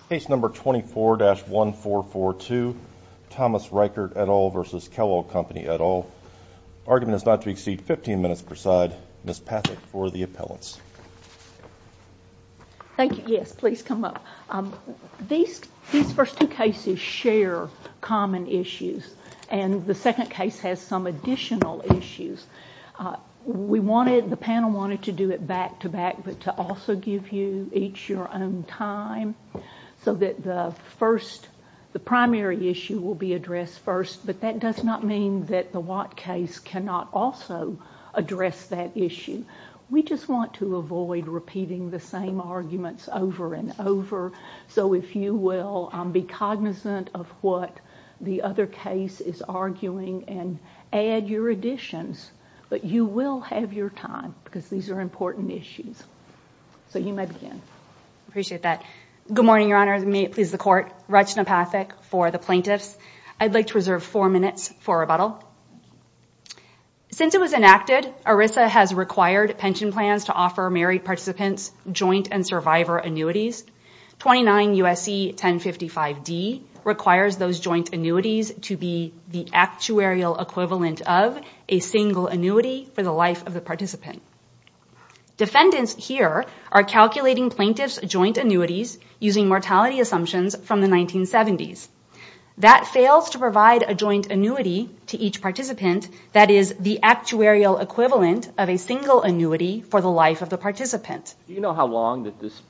Case number 24-1442, Thomas Reichert et al. Versus Kellogg Company et al. Argument is not to exceed 15 minutes per side. Ms. Pathak for the appellants. Thank you. Yes, please come up. These first two cases share common issues, and the second case has some additional issues. The panel wanted to do it back to back, but to also give you each your own time, so that the primary issue will be addressed first, but that does not mean that the Watt case cannot also address that issue. We just want to avoid repeating the same arguments over and over, so if you will be cognizant of what the other case is arguing and add your additions, but you will have your time because these are important issues. So you may begin. Appreciate that. Good morning, Your Honor. May it please the Court. Rachna Pathak for the plaintiffs. I'd like to reserve 4 minutes for rebuttal. Since it was enacted, ERISA has required pension plans to offer married participants joint and survivor annuities. 29 U.S.C. 1055D requires those joint annuities to be the actuarial equivalent of a single annuity for the life of the participant. Defendants here are calculating plaintiffs' joint annuities using mortality assumptions from the 1970s. That fails to provide a joint annuity to each participant that is the actuarial equivalent of a single annuity for the life of the participant. Do you know how long that this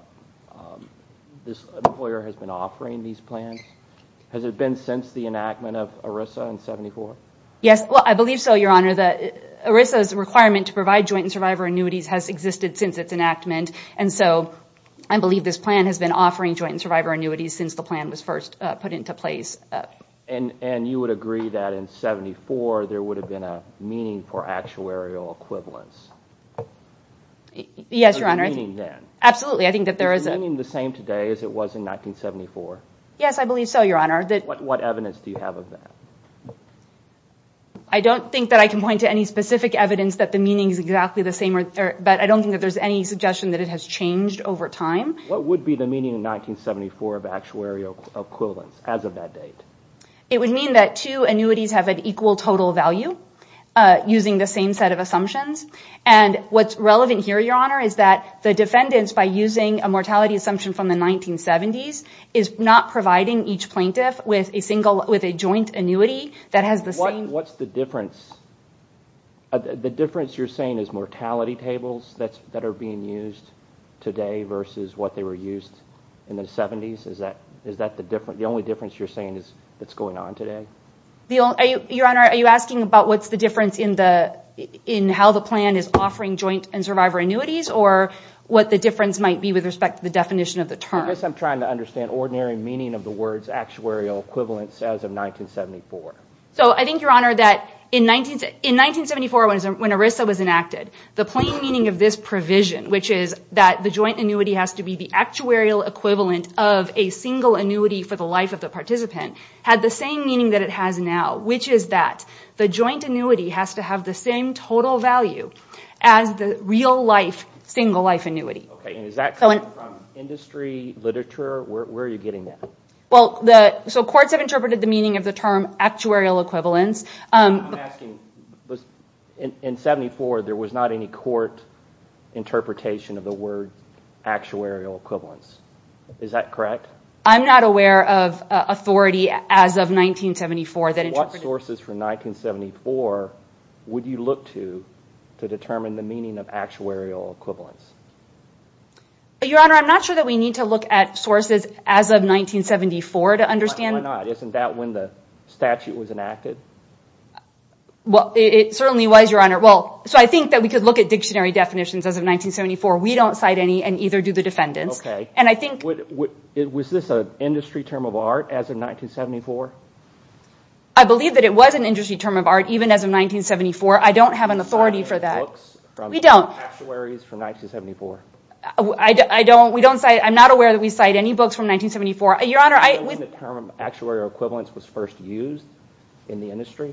employer has been offering these plans? Has it been since the enactment of ERISA in 74? Yes, well, I believe so, Your Honor. ERISA's requirement to provide joint and survivor annuities has existed since its enactment, and so I believe this plan has been offering joint and survivor annuities since the plan was first put into place. And you would agree that in 74 there would have been a meaning for actuarial equivalence? Yes, Your Honor. Meaning then? Absolutely. I think that there is the meaning the same today as it was in 1974? Yes, I believe so, Your Honor. What evidence do you have of that? I don't think that I can point to any specific evidence that the meaning is exactly the same, but I don't think that there's any suggestion that it has changed over time. What would be the meaning in 1974 of actuarial equivalence as of that date? It would mean that two annuities have an equal total value using the same set of assumptions. And what's relevant here, Your Honor, is that the defendants, by using a mortality assumption from the 1970s, is not providing each plaintiff with a joint annuity that has the same. What's the difference? The difference you're saying is mortality tables that are being used today versus what they were used in the 70s. Is that the only difference you're saying is that's going on today? Your Honor, are you asking about what's the difference in how the plan is offering joint and survivor annuities, or what the difference might be with respect to the definition of the term? I guess I'm trying to understand ordinary meaning of the words actuarial equivalence as of 1974. So I think, Your Honor, that in 1974, when ERISA was enacted, the plain meaning of this provision, which is that the joint annuity has to be the actuarial equivalent of a single annuity for the life of the participant, had the same meaning that it has now, which is that the joint annuity has to have the same total value as the real life single life annuity. Okay, and is that coming from industry, literature? Where are you getting that? Well, so courts have interpreted the meaning of the term actuarial equivalence. I'm asking, in 74, there was not any court interpretation of the word actuarial equivalence. Is that correct? I'm not aware of authority as of 1974 that interpreted. What sources from 1974 would you look to determine the meaning of actuarial equivalence? Your Honor, I'm not sure that we need to look at sources as of 1974 to understand. Why not? Isn't that when the statute was enacted? Well, it certainly was, Your Honor. Well, so I think that we could look at dictionary definitions as of 1974. We don't cite any, and either do the defendants. Okay. And I think was this an industry term of art as of 1974? I believe that it was an industry term of art even as of 1974. I don't have an authority for that. Books from We don't. Actuaries from 1974? We don't cite. I'm not aware that we cite any books from 1974. Your Honor, when the term actuarial equivalence was first used in the industry?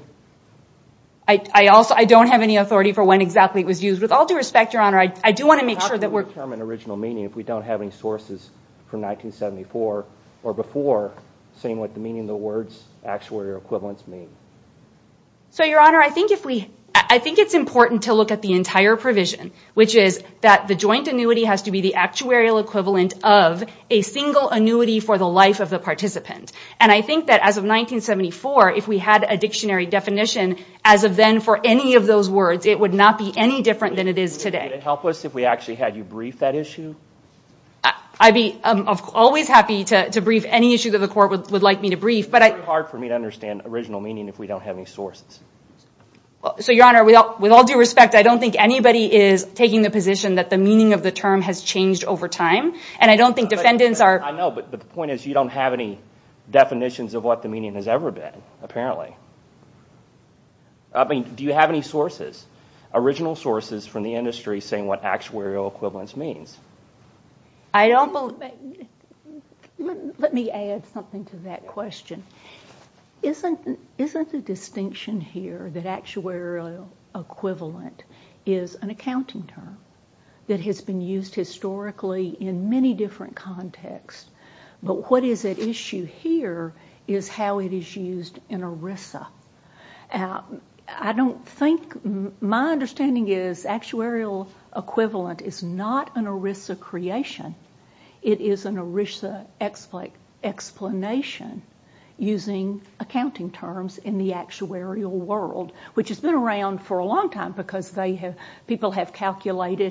I don't have any authority for when exactly it was used. With all due respect, Your Honor, I do want to make sure that we're. How can we determine original meaning if we don't have any sources from 1974 or before saying what the meaning of the words actuarial equivalence mean? So, Your Honor, I think it's important to look at the entire provision, which is that the joint annuity has to be the actuarial equivalent of a single annuity for the life of the participant. And I think that as of 1974, if we had a dictionary definition as of then for any of those words, it would not be any different than it is today. Would it help us if we actually had you brief that issue? I'd be always happy to brief any issue that the court would like me to brief. But it's very hard for me to understand original meaning if we don't have any sources. So, Your Honor, with all due respect, I don't think anybody is taking the position that the meaning of the term has changed over time. And I don't think defendants are... I know, but the point is you don't have any definitions of what the meaning has ever been, apparently. I mean, do you have any sources, original sources from the industry saying what actuarial equivalence means? I don't believe... Let me add something to that question. Isn't the distinction here that actuarial equivalent is an accounting term that has been used historically in many different contexts? But what is at issue here is how it is used in ERISA. I don't think, my understanding is actuarial equivalent is not an ERISA creation. It is an ERISA explanation using accounting terms in the actuarial world, which has been around for a long time because people have calculated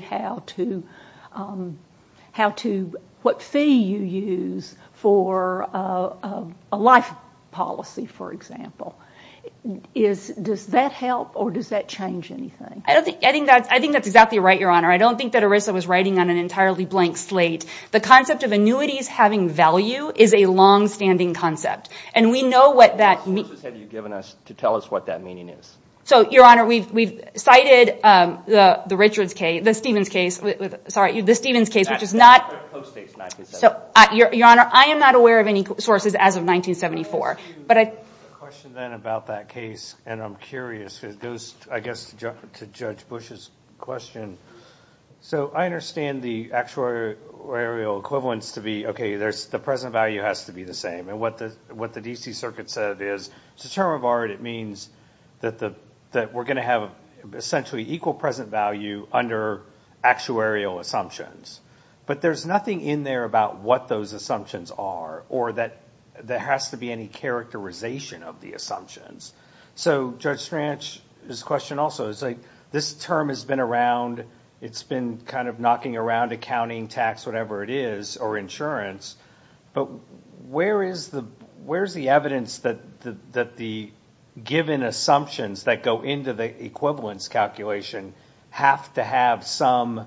what fee you use for a life policy, for example. Does that help or does that change anything? I think that's exactly right, Your Honor. I don't think that ERISA was writing on an entirely blank slate. The concept of annuities having value is a long-standing concept, and we know what that means. What sources have you given us to tell us what that meaning is? So, Your Honor, we've cited the Richards case, the Stevens case. The Stevens case, which is not. Post-dates 1974. So, Your Honor, I am not aware of any sources as of 1974. But I. Question then about that case, and I'm curious. It goes, I guess, to Judge Bush's question. So I understand the actuarial equivalence to be okay. There's the present value has to be the same, and what the D.C. Circuit said is, it's a term of art. It means that we're going to have essentially equal present value under actuarial assumptions, but there's nothing in there about what those assumptions are, or that there has to be any characterization of the assumptions. So Judge Stranch's question also is like, this term has been around. It's been kind of knocking around accounting, tax, whatever it is, or insurance. But where's the evidence that the given assumptions that go into the equivalence calculation have to have some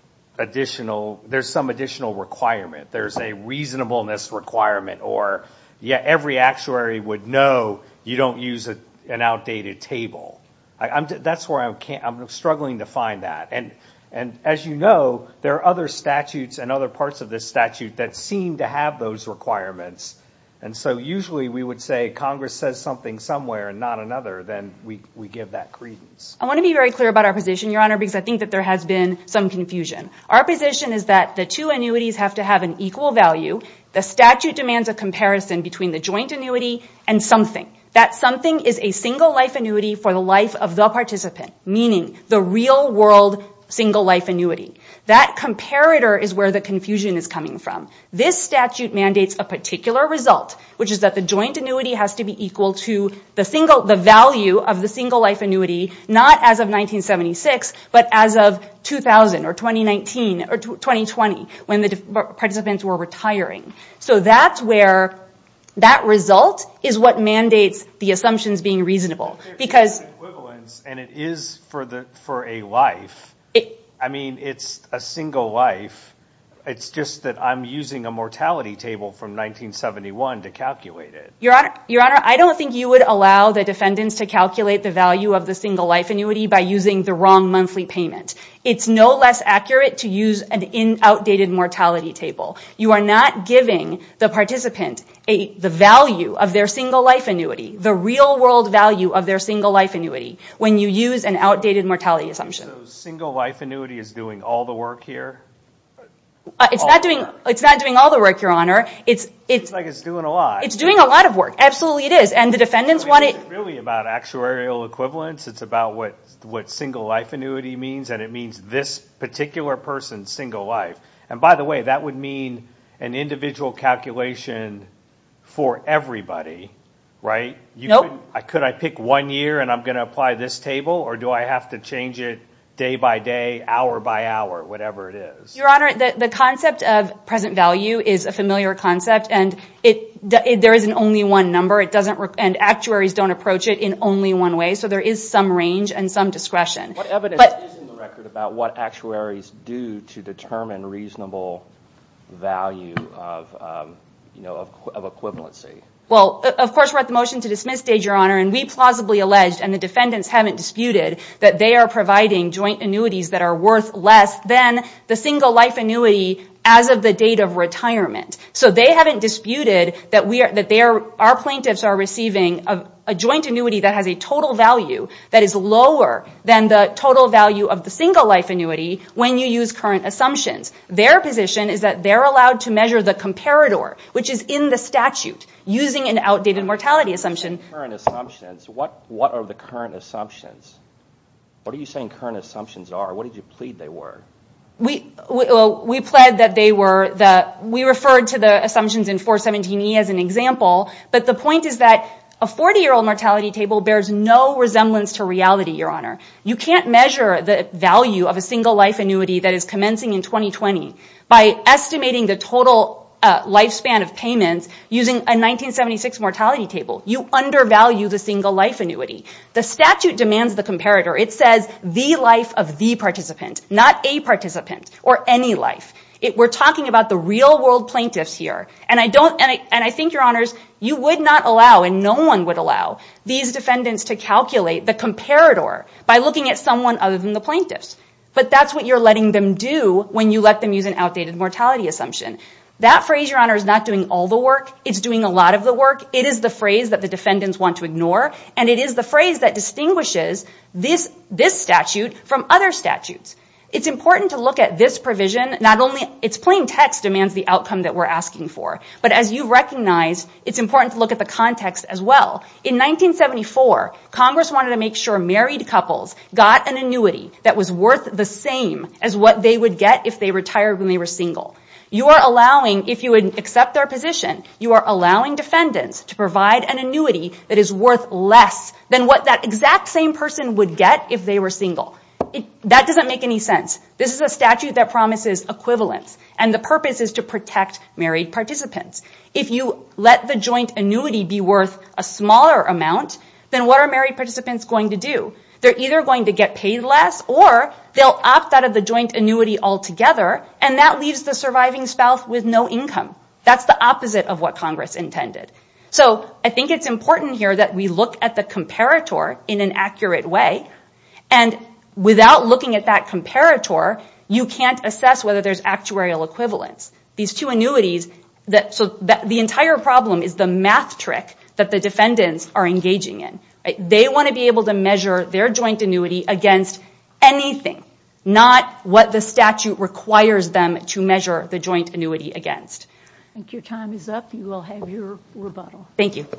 additional requirement? There's a reasonableness requirement, or every actuary would know you don't use an outdated table. That's where I'm struggling to find that. And as you know, there are other statutes and other parts of this statute that seem to have those requirements. And so usually we would say Congress says something somewhere and not another, then we give that credence. I want to be very clear about our position, Your Honor, because I think that there has been some confusion. Our position is that the two annuities have to have an equal value. The statute demands a comparison between the joint annuity and something. That something is a single life annuity for the life of the participant, meaning the real world single life annuity. That comparator is where the confusion is coming from. This statute mandates a particular result, which is that the joint annuity has to be equal to the value of the single life annuity, not as of 1976, but as of 2000 or 2019 or 2020, when the participants were retiring. So that's where that result is what mandates the assumptions being reasonable. Because equivalence, and it is for a life. I mean, it's a single life. It's just that I'm using a mortality table from 1971 to calculate it. Your Honor, I don't think you would allow the defendants to calculate the value of the single life annuity by using the wrong monthly payment. It's no less accurate to use an outdated mortality table. You are not giving the participant the value of their single life annuity, the real world value of their single life annuity, when you use an outdated mortality assumption. So single life annuity is doing all the work here? It's not doing all the work, Your Honor. It's like it's doing a lot. It's doing a lot of work. Absolutely it is. And the defendants want it. It's really about actuarial equivalence. It's about what single life annuity means, and it means this particular person's single life. And by the way, that would mean an individual calculation for everybody, right? Nope. Could I pick 1 year and I'm going to apply this table, or do I have to change it day by day, hour by hour, whatever it is? Your Honor, the concept of present value is a familiar concept, and there isn't only one number. It doesn't, and actuaries don't approach it in only one way. So there is some range and some discretion. What evidence is in the record about what actuaries do to determine reasonable value of equivalency? Well, of course, we're at the motion to dismiss stage, Your Honor, and we plausibly alleged, and the defendants haven't disputed, that they are providing joint annuities that are worth less than the single life annuity as of the date of retirement. So they haven't disputed that our plaintiffs are receiving a joint annuity that has a total value that is lower than the total value of the single life annuity when you use current assumptions. Their position is that they're allowed to measure the comparator, which is in the statute, using an outdated mortality assumption. Current assumptions. What are the current assumptions? What are you saying current assumptions are? What did you plead they were? We pled that we referred to the assumptions in 417E as an example, but the point is that a 40-year-old mortality table bears no resemblance to reality, Your Honor. You can't measure the value of a single life annuity that is commencing in 2020 by estimating the total lifespan of payments using a 1976 mortality table. You undervalue the single life annuity. The statute demands the comparator. It says the life of the participant, not a participant or any life. We're talking about the real world plaintiffs here. And I think, Your Honors, you would not allow, and no one would allow, these defendants to calculate the comparator by looking at someone other than the plaintiffs. But that's what you're letting them do when you let them use an outdated mortality assumption. That phrase, Your Honor, is not doing all the work. It's doing a lot of the work. It is the phrase that the defendants want to ignore, and it is the phrase that distinguishes this statute from other statutes. It's important to look at this provision. Not only its plain text demands the outcome that we're asking for, but as you recognize, it's important to look at the context as well. In 1974, Congress wanted to make sure married couples got an annuity that was worth the same as what they would get if they retired when they were single. You are allowing, if you would accept their position, you are allowing defendants to provide an annuity that is worth less than what that exact same person would get if they were single. That doesn't make any sense. This is a statute that promises equivalence, and the purpose is to protect married participants. If you let the joint annuity be worth a smaller amount, then what are married participants going to do? They're either going to get paid less, or they'll opt out of the joint annuity altogether, and that leaves the surviving spouse with no income. That's the opposite of what Congress intended. So I think it's important here that we look at the comparator in an accurate way, and without looking at that comparator, you can't assess whether there's actuarial equivalence. These two annuities, the entire problem is the math trick that the defendants are engaging in. Right? They want to be able to measure their joint annuity against anything, not what the statute requires them to measure the joint annuity against. I think your time is up. You will have your rebuttal. Thank you.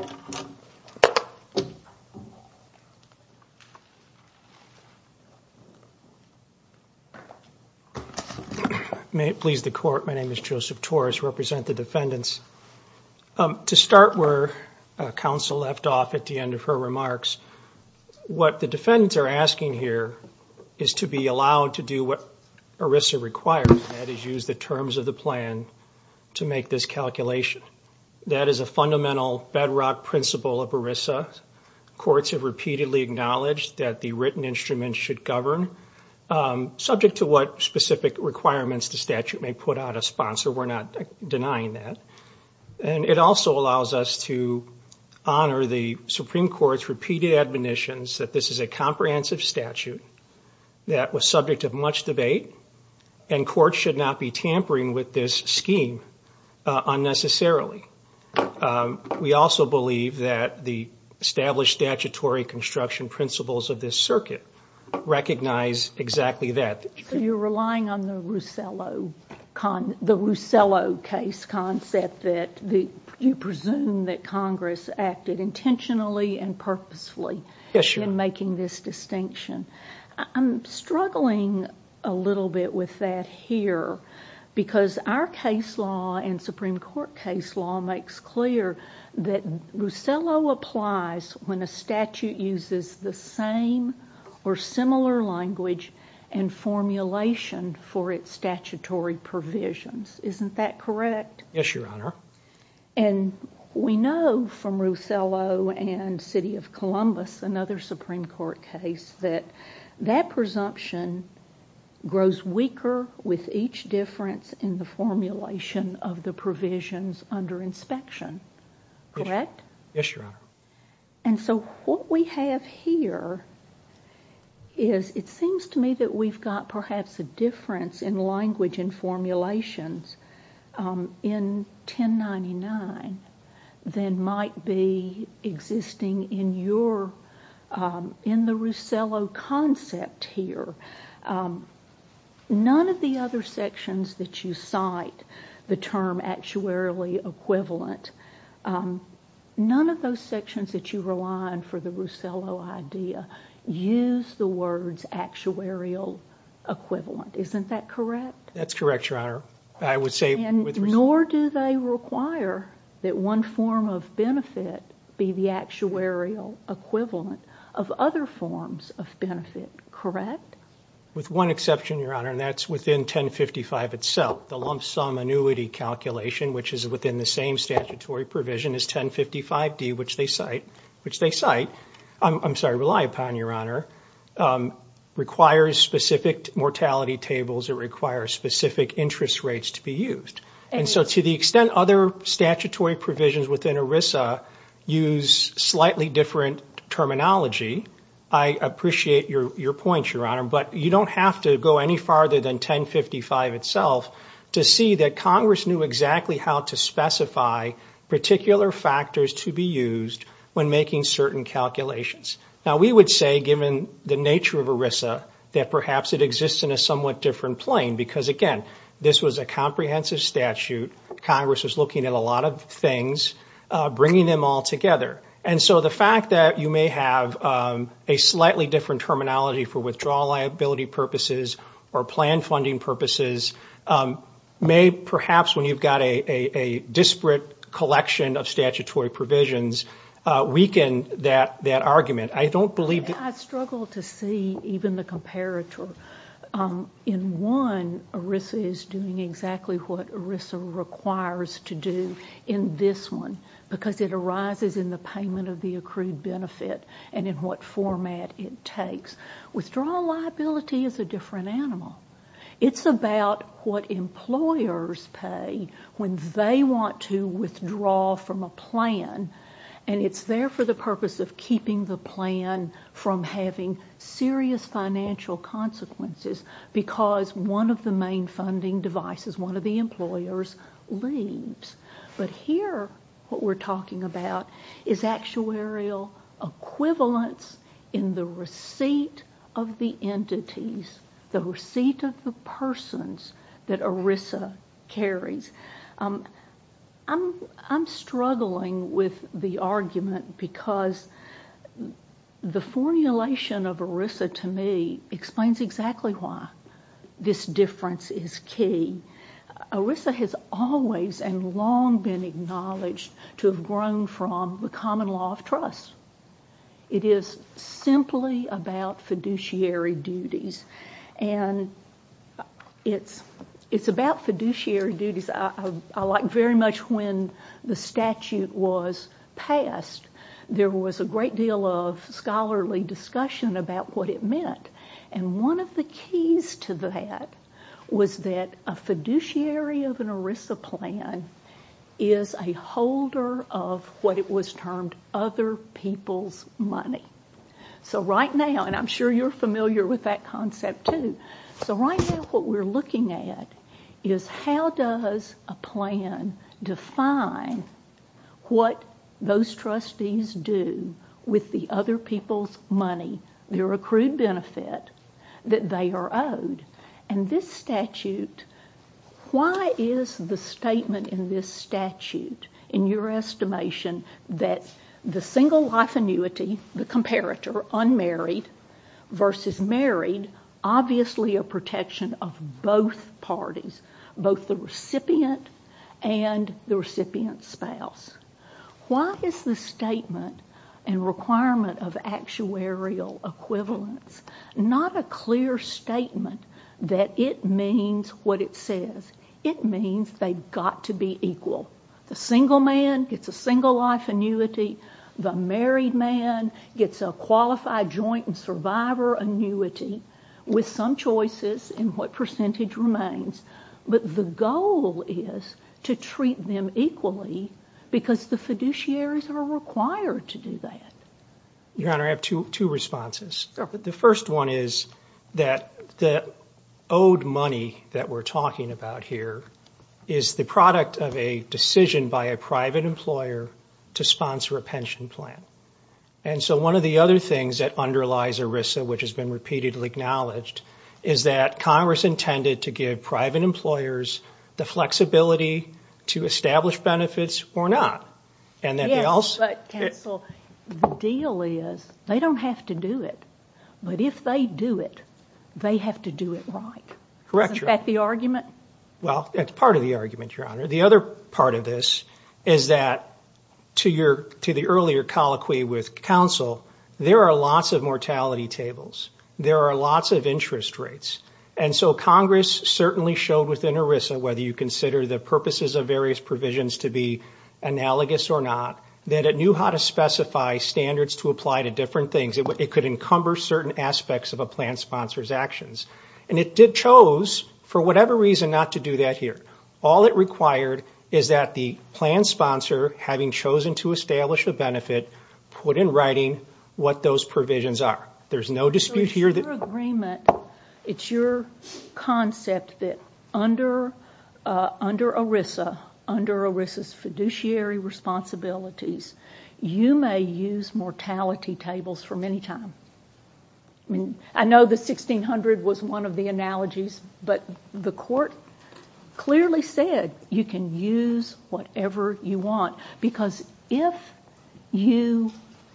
May it please the Court, my name is Joseph Torres, represent the defendants. To start where counsel left off at the end of her remarks, what the defendants are asking here is to be allowed to do what ERISA requires, and that is use the terms of the plan to make this calculation. That is a fundamental bedrock principle of ERISA. Courts have repeatedly acknowledged that the written instruments should govern, subject to what specific requirements the statute may put out a sponsor. We're not denying that. And it also allows us to honor the Supreme Court's repeated admonitions that this is a comprehensive statute that was subject to much debate, and courts should not be tampering with this scheme unnecessarily. We also believe that the established statutory construction principles of this circuit recognize exactly that. So you're relying on the Russello the Russello case concept that you presume that Congress acted intentionally and purposefully in making this distinction. I'm struggling a little bit with that here because our case law and Supreme Court case law makes clear that Russello applies when a statute uses the same or similar language and formulation for its statutory provisions. Isn't that correct? Yes, Your Honor. And we know from Russello and City of Columbus, another Supreme Court case, that presumption grows weaker with each difference in the formulation of the provisions under inspection. Correct? Yes, Your Honor. And so what we have here is, it seems to me that we've got perhaps a difference in language and formulations in 1099 than might be existing in in the Russello concept here. None of the other sections that you cite, the term actuarially equivalent, none of those sections that you rely on for the Russello idea use the words actuarial equivalent. Isn't that correct? That's correct, Your Honor. I would say nor do they require that one form of benefit be the actuarial equivalent of other forms of benefit, correct? With one exception, Your Honor, and that's within 1055 itself. The lump sum annuity calculation, which is within the same statutory provision as 1055D, which they rely upon, Your Honor, requires specific mortality tables. It requires specific interest rates to be used. And so to the extent other statutory provisions within ERISA use slightly different terminology, I appreciate your point, Your Honor, but you don't have to go any farther than 1055 itself to see that Congress knew exactly how to specify particular factors to be used when making certain calculations. Now, we would say, given the nature of ERISA, that perhaps it exists in a somewhat different plane because, again, this was a comprehensive statute. Congress was looking at a lot of things, bringing them all together. And so the fact that you may have a slightly different terminology for withdrawal liability purposes or plan funding purposes may perhaps, when you've got a disparate collection of statutory provisions, weaken that argument. I don't believe that. I struggle to see even the comparator. In one, ERISA is doing exactly what ERISA requires to do in this one because it arises in the payment of the accrued benefit and in what format it takes. Withdrawal liability is a different animal. It's about what employers pay when they want to withdraw from a plan, and it's there for the purpose of keeping the plan from having serious financial consequences because one of the main funding devices, one of the employers, leaves. But here, what we're talking about is actuarial equivalence in the receipt of the entities, the receipt of the persons that ERISA carries. I'm struggling with the argument because the formulation of ERISA to me explains exactly why this difference is key. ERISA has always and long been acknowledged to have grown from the common law of trust. It is simply about fiduciary duties, and it's about fiduciary duties. I like very much when the statute was passed, there was a great deal of scholarly discussion about what it meant. And one of the keys to that was that a fiduciary of an ERISA plan is a holder of what it was termed other people's money. So right now, and I'm sure you're familiar with that concept too, so right now what we're looking at is how does a plan define what those trustees do with the other people's money, their accrued benefit that they are owed. And this statute, Why is the statement in this statute, in your estimation, that the single life annuity, the comparator, unmarried versus married, obviously a protection of both parties, both the recipient and the recipient's spouse? Why is the statement and requirement of actuarial equivalence not a clear statement that it means what it says? It means they've got to be equal. The single man gets a single life annuity. The married man gets a qualified joint and survivor annuity with some choices in what percentage remains. But the goal is to treat them equally because the fiduciaries are required to do that. Your Honor, I have two responses. Sure. The first one is that the owed money that we're talking about here is the product of a decision by a private employer to sponsor a pension plan. And so one of the other things that underlies ERISA, which has been repeatedly acknowledged, is that Congress intended to give private employers the flexibility to establish benefits or not. And that they also... But, counsel, the deal is they don't have to do it. But if they do it, they have to do it right. Correct, Isn't that the argument? Well, that's part of the argument, Your Honor. The other part of this is that to the earlier colloquy with counsel, there are lots of mortality tables. There are lots of interest rates. And so Congress certainly showed within ERISA, whether you consider the purposes of various provisions to be analogous or not, that it knew how to specify standards to apply to different things. It could encumber certain aspects of a plan sponsor's actions. And it chose, for whatever reason, not to do that here. All it required is that the plan sponsor, having chosen to establish a benefit, put in writing what those provisions are. There's no dispute here that... Your agreement, it's your concept that under ERISA, under ERISA's fiduciary responsibilities, you may use mortality tables from any time. I mean, I know the 1600 was one of the analogies, but the court clearly said you can use whatever you want, because if you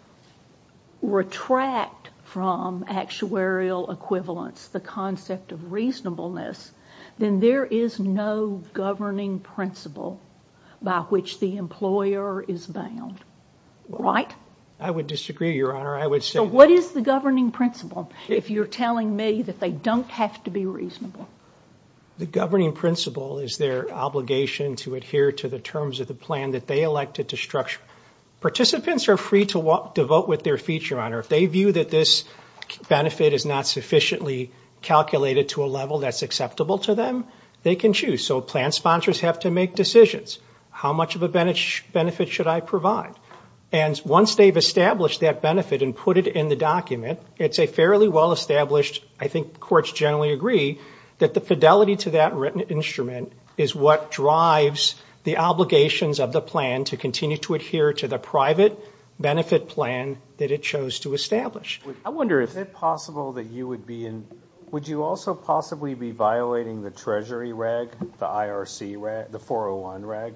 retract from actuarial equivalence the concept of reasonableness, then there is no governing principle by which the employer is bound. Right? I would disagree, Your Honor. I would say... So what is the governing principle if you're telling me that they don't have to be reasonable? The governing principle is their obligation to adhere to the terms of the plan that they elected to structure. Participants are free to vote with their feet, Your Honor. If they view that this benefit is not sufficiently calculated to a level that's acceptable to them, they can choose. So plan sponsors have to make decisions. How much of a benefit should I provide? And once they've established that benefit and put it in the document, it's a fairly well-established, I think courts generally agree, that the fidelity to that written instrument is what drives the obligations of the plan to continue to adhere to the private benefit plan that it chose to establish. I wonder if it's possible that you would be in... Would you also possibly be violating the Treasury reg, the IRC reg, the 401 reg?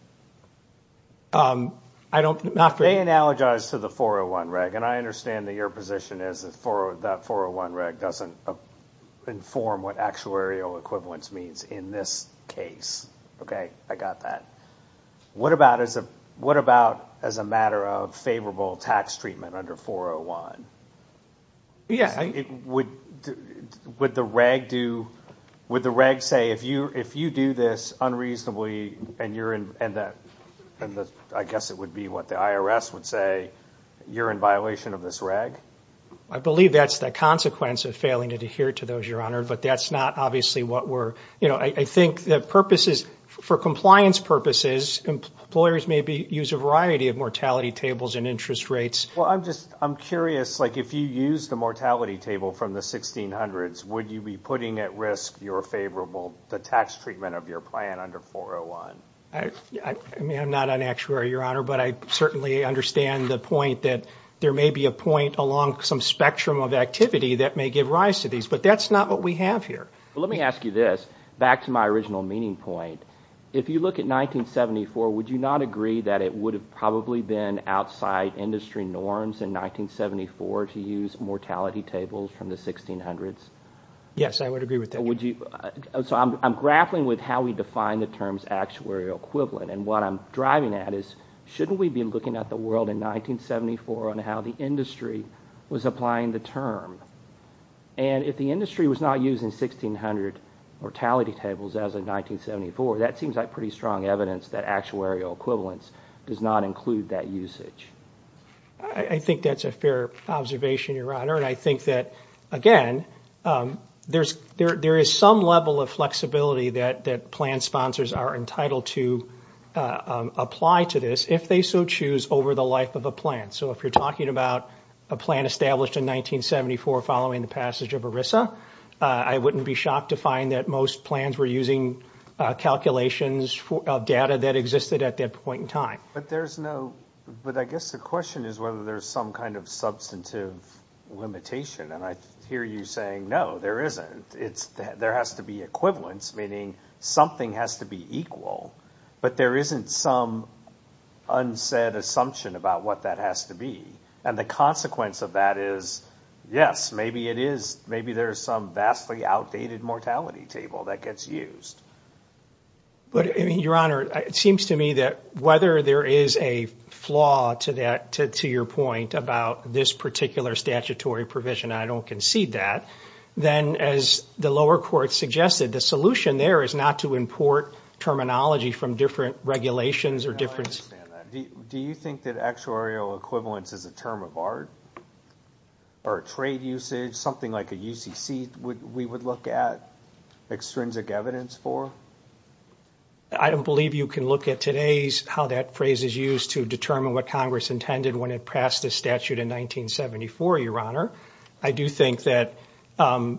I don't... Not for... They analogize to the 401 reg, and I understand that your position is that 401 reg doesn't inform what actuarial equivalence means in this case. Okay, I got that. What about as a matter of favorable tax treatment under 401? Yeah. Would the reg say if you do this unreasonably and you're in I guess it would be what the IRS would say, you're in violation of this reg? I believe that's the consequence of failing to adhere to those, Your Honor, but that's not obviously what we're... I think the purposes, for compliance purposes, employers may use a variety of mortality tables and interest rates. Well, I'm curious, like if you used the mortality table from the 1600s, would you be putting at risk the tax treatment of your plan under 401? I mean, I'm not an actuary, Your Honor, but I certainly understand the point that there may be a point along some spectrum of activity that may give rise to these, but that's not what we have here. Well, let me ask you this. back to my original meeting point, if you look at 1974, would you not agree that it would have probably been outside industry norms in 1974 to use mortality tables from the 1600s? Yes, I would agree with that. Would you? So I'm grappling with how we define the terms actuarial equivalent, and what I'm driving at is, shouldn't we be looking at the world in 1974 on how the industry was applying the term? And if the industry was not using 1600 mortality tables as of 1974, that seems like pretty strong evidence that actuarial equivalence does not include that usage. I think that's a fair observation, Your Honor, and I think that, again, there is some level of flexibility that plan sponsors are entitled to apply to this if they so choose over the life of a plan. So if you're talking about a plan established in 1974 following the passage of ERISA, I wouldn't be shocked to find that most plans were using calculations of data that existed at that point in time. But I guess the question is whether there's some kind of substantive limitation, and I hear you saying no, there isn't. There has to be equivalence, meaning something has to be equal, but there isn't some unsaid assumption about what that has to be. And the consequence of that is, yes, maybe it is. Maybe there's some vastly outdated mortality table that gets used. But, I mean, Your Honor, it seems to me that whether there is a flaw to that, to your point about this particular statutory provision, I don't concede that, then as the lower court suggested, the solution there is not to import terminology from different regulations or different... I understand that. Do you think that actuarial equivalence is a term of art? Or a trade usage, something like a UCC we would look at extrinsic evidence for? I don't believe you can look at today's, how that phrase is used to determine what Congress intended when it passed this statute in 1974, Your Honor. I do think that, to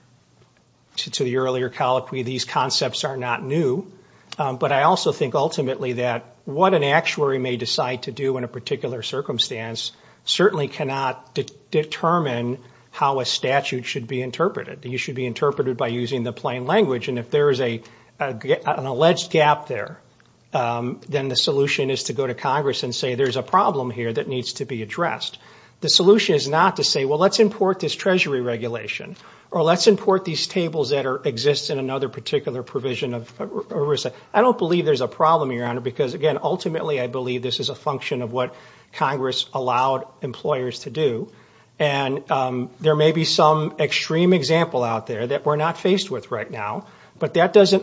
the earlier colloquy, these concepts are not new. But I also think ultimately that what an actuary may decide to do in a particular circumstance certainly cannot determine how a statute should be interpreted. You should be interpreted by using the plain language. And if there is an alleged gap there, then the solution is to go to Congress and say there's a problem here that needs to be addressed. The solution is not to say, well, let's import this Treasury regulation, or let's import these tables that exist in another particular provision of ERISA. I don't believe there's a problem, Your Honor, because, again, ultimately I believe this is a function of what Congress allowed employers to do. And there may be some extreme example out there that we're not faced with right now, but that doesn't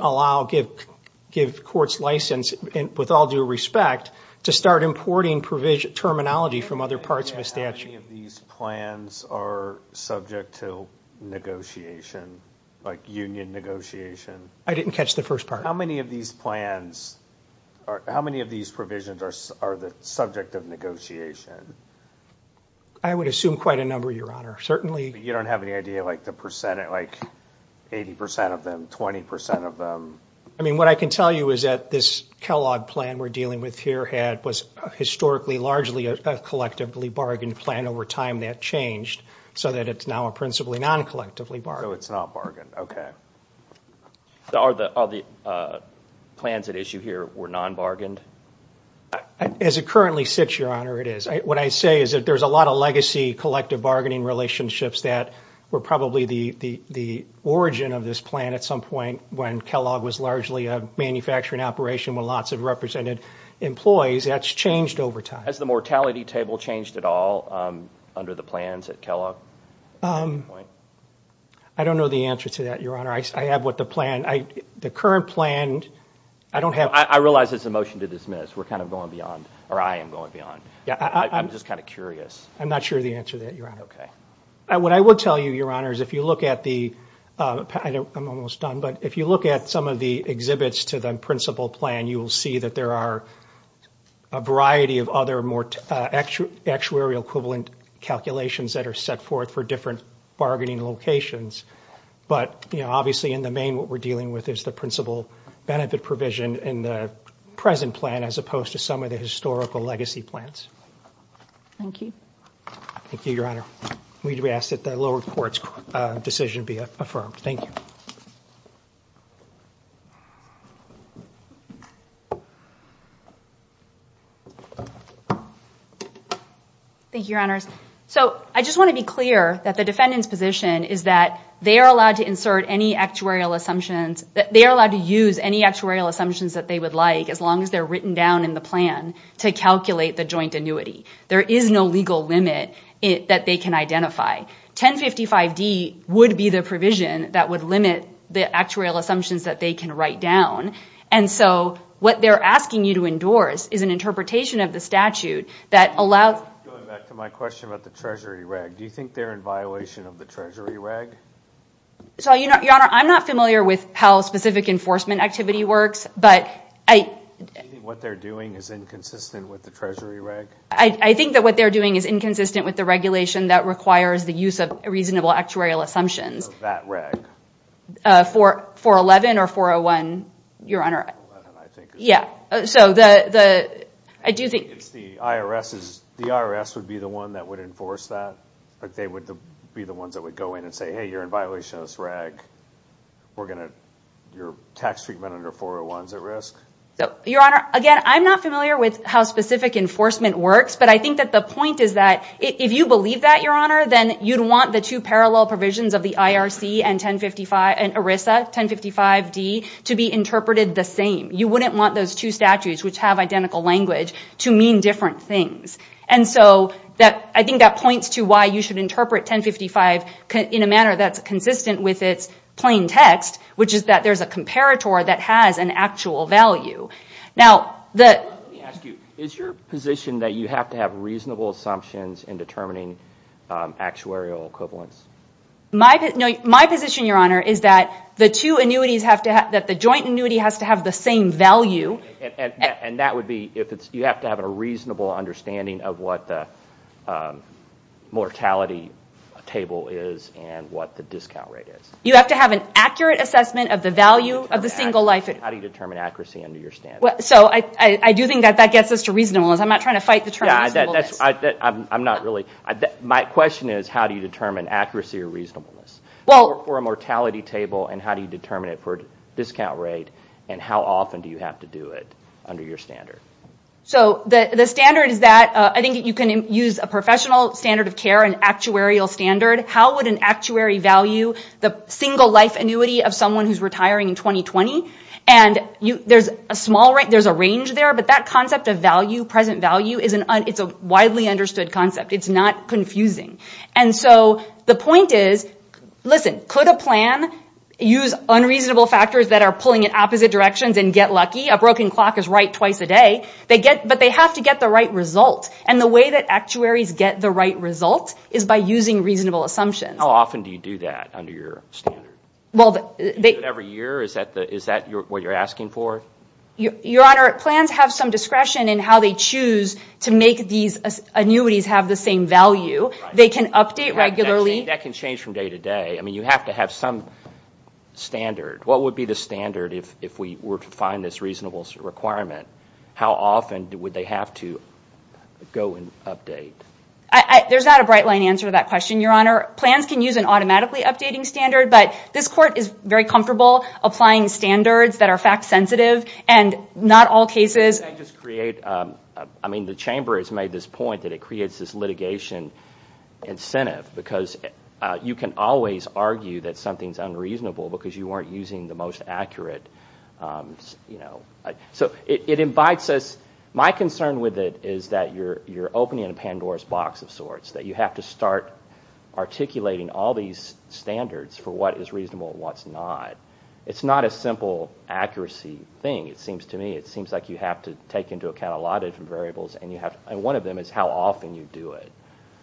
give courts license, with all due respect, to start importing terminology from other parts of a statute. How many of these plans are subject to negotiation, like union negotiation? I didn't catch the first part. How many of these plans, how many of these provisions are the subject of negotiation? I would assume quite a number, Your Honor. Certainly. You don't have any idea, like the percentage, like 80% of them, 20% of them? I mean, what I can tell you is that this Kellogg plan we're dealing with here was historically largely a collectively bargained plan. Over time that changed so that it's now a principally non-collectively bargained. So it's not bargained, okay. Are the plans at issue here were non-bargained? As it currently sits, Your Honor, it is. What I say is that there's a lot of legacy collective bargaining relationships that were probably the origin of this plan at some point when Kellogg was largely a manufacturing operation with lots of represented employees. That's changed over time. Has the mortality table changed at all under the plans at Kellogg? I don't know the answer to that, Your Honor. I have what the plan, the current plan, I don't have. I realize it's a motion to dismiss. We're kind of going beyond, or I am going beyond. Yeah, I'm just kind of curious. I'm not sure the answer to that, Your Honor. Okay. What I will tell you, Your Honor, is if you look at I'm almost done, but if you look at some of the exhibits to the principal plan, you will see that there are a variety of other more actuarial equivalent calculations that are set forth for different bargaining locations. But, obviously in the main what we're dealing with is the principal benefit provision in the present plan as opposed to some of the historical legacy plans. Thank you. Thank you, Your Honor. We ask that the lower court's decision be affirmed. Thank you. Thank you, Your Honors. So I just want to be clear that the defendant's position is that they are allowed to insert any actuarial assumptions, that they are allowed to use any actuarial assumptions that they would like as long as they're written down in the plan to calculate the joint annuity. There is no legal limit that they can identify. 1055D would be the provision that would limit the actuarial assumptions that they can write down. And so what they're asking you to endorse is an interpretation of the statute that allows... Going back to my question about the Treasury reg, do you think they're in violation of the Treasury reg? So, Your Honor, I'm not familiar with how specific enforcement activity works, but Do you think what they're doing is inconsistent with the Treasury reg? I think that what they're doing is inconsistent with the regulation that requires the use of reasonable actuarial assumptions. So that reg? 411 or 401, Your Honor? 11, I think. Yeah. So I do think... It's the IRS would be the one that would enforce that? Like they would be the ones that would go in and say, hey, you're in violation of this reg. Your tax treatment under 401 is at risk? So, Your Honor, again, I'm not familiar with how specific enforcement works, but I think that the point is that if you believe that, Your Honor, then you'd want the two parallel provisions of the IRC and 1055 and ERISA, 1055D, to be interpreted the same. You wouldn't want those two statutes, which have identical language, to mean different things. And so I think that points to why you should interpret 1055 in a manner that's consistent with its plain text, which is that there's a comparator that has an actual value. Now, Let me ask you, is your position that you have to have reasonable assumptions in determining actuarial equivalence? My position, Your Honor, is that the two annuities that the joint annuity has to have the same value. And that would be you have to have a reasonable understanding of what the mortality table is and what the discount rate is. You have to have an accurate assessment of the value of the single life. How do you determine accuracy under your standard? Well, so I do think that gets us to reasonableness. I'm not trying to fight the term reasonableness. I'm not really. My question is, how do you determine accuracy or reasonableness? Well, for a mortality table, and how do you determine it for a discount rate, and how often do you have to do it under your standard? So the standard is that I think you can use a professional standard of care, an actuarial standard. How would an actuary value the single life annuity of someone who's retiring in 2020? And there's a range there, but that concept of value, present value, it's a widely understood concept. It's not confusing. And so the point is, listen, could a plan use unreasonable factors that are pulling in opposite directions and get lucky? A broken clock is right twice a day. But they have to get the right result. And the way that actuaries get the right result is by using reasonable assumptions. How often do you do that under your standard? Well, do you do it every year? Is that what you're asking for? Your Honor, plans have some discretion in how they choose to make these annuities have the same value. Right. They can update regularly. That can change from day to day. I mean, you have to have some standard. What would be the standard if we were to find this reasonable requirement? How often would they have to go and update? There's not a bright line answer to that question, Your Honor. Plans can use an automatically updating standard, but this court is very comfortable applying standards that are fact sensitive, and not all cases. Doesn't that just create, the Chamber has made this point that it creates this litigation incentive because you can always argue that something's unreasonable because you weren't using the most accurate, So it invites us. My concern with it is that you're opening a Pandora's box of sorts, that you have to start articulating all these standards for what is reasonable and what's not. It's not a simple accuracy thing, it seems to me. It seems like you have to take into account a lot of different variables, and one of them is how often you do it.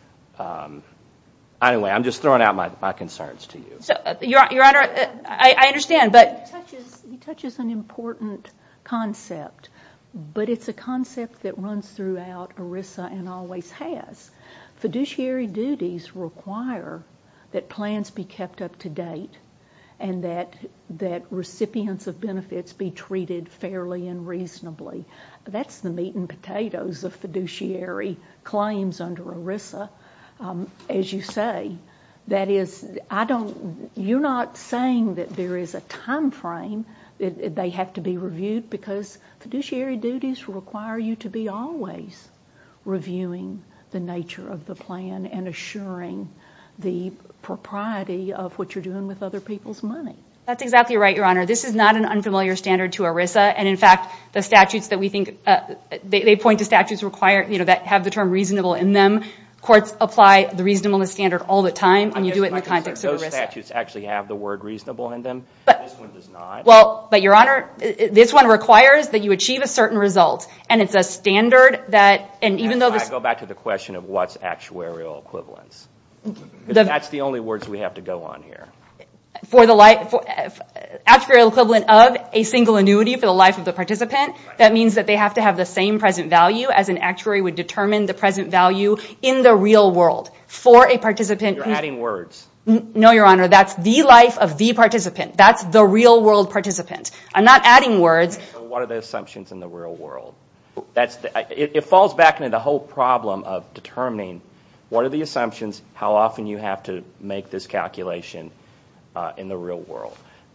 Anyway, I'm just throwing out my concerns to you. So, Your Honor, I understand, but He touches an important concept, but it's a concept that runs throughout ERISA and always has. Fiduciary duties require that plans be kept up to date and that recipients of benefits be treated fairly and reasonably. That's the meat and potatoes of fiduciary claims under ERISA. As you say, that is, you're not saying that there is a time frame that they have to be reviewed, because fiduciary duties require you to be always reviewing the nature of the plan and assuring the propriety of what you're doing with other people's money. That's exactly right, Your Honor. This is not an unfamiliar standard to ERISA, and in fact, the statutes that we think they point to statutes that have the term reasonable in them. Courts apply the reasonableness standard all the time, and you do it in the context of ERISA. Those statutes actually have the word reasonable in them. This one does not. Well, but Your Honor, this one requires that you achieve a certain result, and it's a standard that, and even though I go back to the question of what's actuarial equivalence. That's the only words we have to go on here. For actuarial equivalent of a single annuity for the life of the participant, that means that they have to have the same present value as an actuary would determine the present value in the real world for a participant. You're adding words. No, Your Honor, that's the life of the participant. That's the real world participant. I'm not adding words. So what are the assumptions in the real world? It falls back into the whole problem of determining what are the assumptions, how often you have to make this calculation in the real world.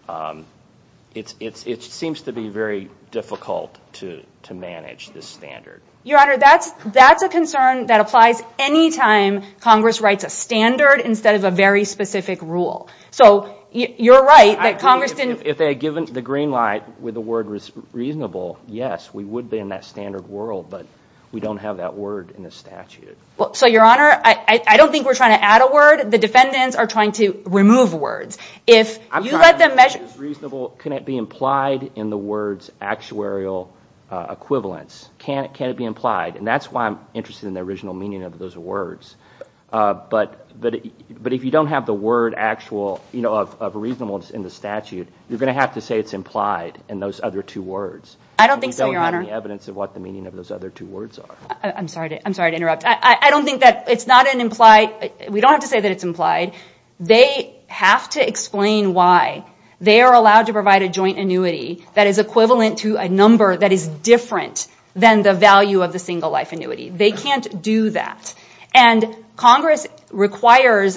It seems to be very difficult to manage this standard. Your Honor, that's a concern that applies anytime Congress writes a standard instead of a very specific rule. So you're right that Congress didn't. If they had given the green light with the word reasonable, yes, we would be in that standard world, but we don't have that word in the statute. Well, so, Your Honor, I don't think we're trying to add a word. The defendants are trying to remove words. If you let them measure... Is reasonable, can it be implied in the words actuarial equivalence? Can it be implied? And that's why I'm interested in the original meaning of those words. But if you don't have the word actual, of reasonableness in the statute, you're going to have to say it's implied in those other two words. I don't think so, Your Honor. We don't have any evidence of what the meaning of those other two words are. I'm sorry to interrupt. I don't think that it's not an implied. We don't have to say that it's implied. They have to explain why they are allowed to provide a joint annuity that is equivalent to a number that is different than the value of the single life annuity. They can't do that. And Congress requires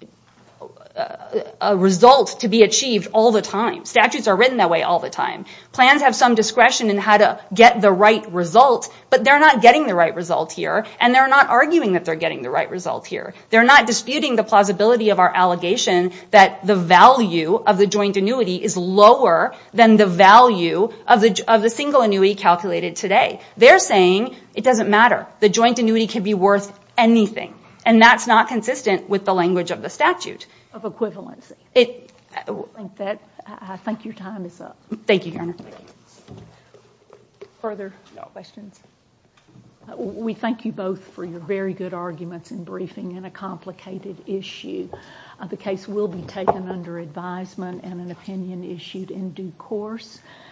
a result to be achieved all the time. Statutes are written that way all the time. Plans have some discretion in how to get the right result, but they're not getting the right result here, and they're not arguing that they're getting the right result here. They're not disputing the plausibility of our allegation that the value of the joint annuity is lower than the value of the single annuity calculated today. They're saying it doesn't matter. The joint annuity can be worth anything, and that's not consistent with the language of the statute. Of equivalency. I think your time is up. Thank you, Your Honor. Further questions? We thank you both for your very good arguments in briefing in a complicated issue. The case will be taken under advisement and an opinion issued in due course.